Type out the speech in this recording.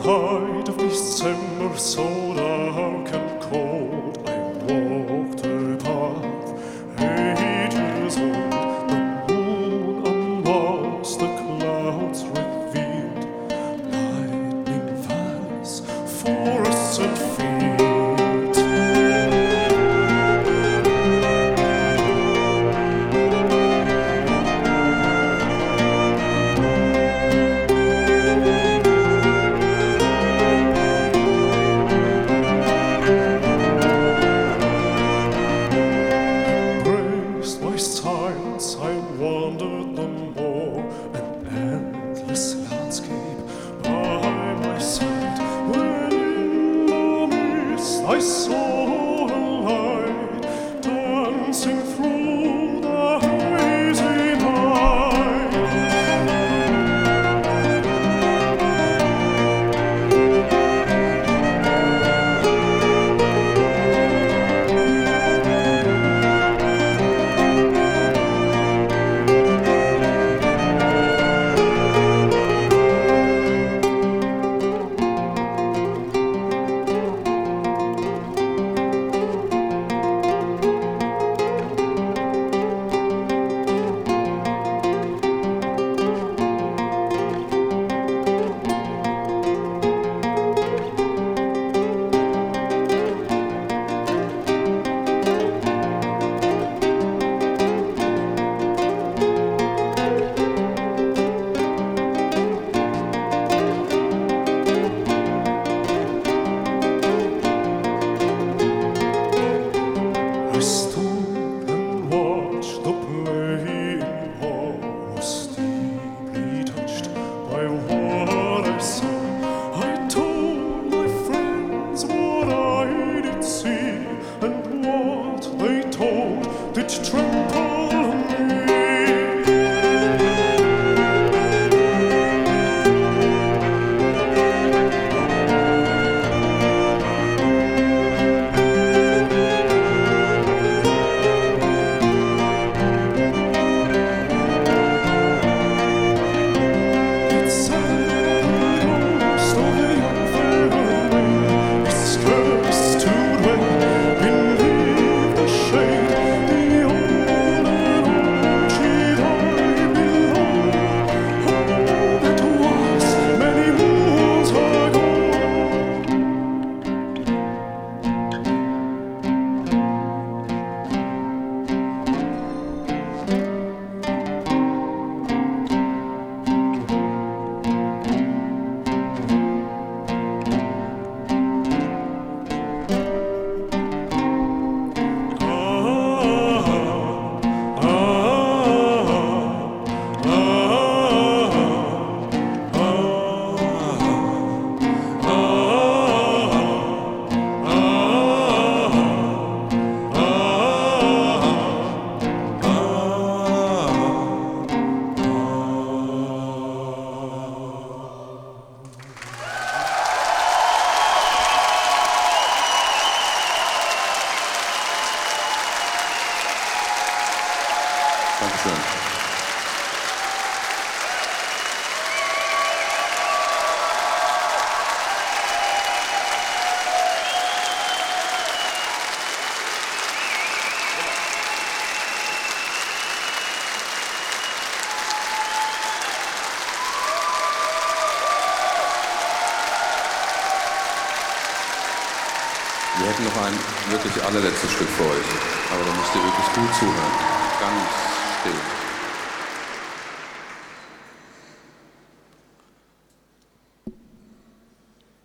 height of December, so dark and cold, I walked a path 8 years old. The moon amongst the clouds revealed lightning valleys, forests and fields. I wandered the moor, an endless landscape by my side, when in the mist I saw a light dancing through the hazy night. I stood and watched the playing. I was deeply touched by what I saw. I told my friends what I did see, and what they told did tremble me. Dankeschön. Wir hätten noch ein wirklich allerletztes Stück für euch, aber da müsst ihr wirklich gut zuhören. Ganz still.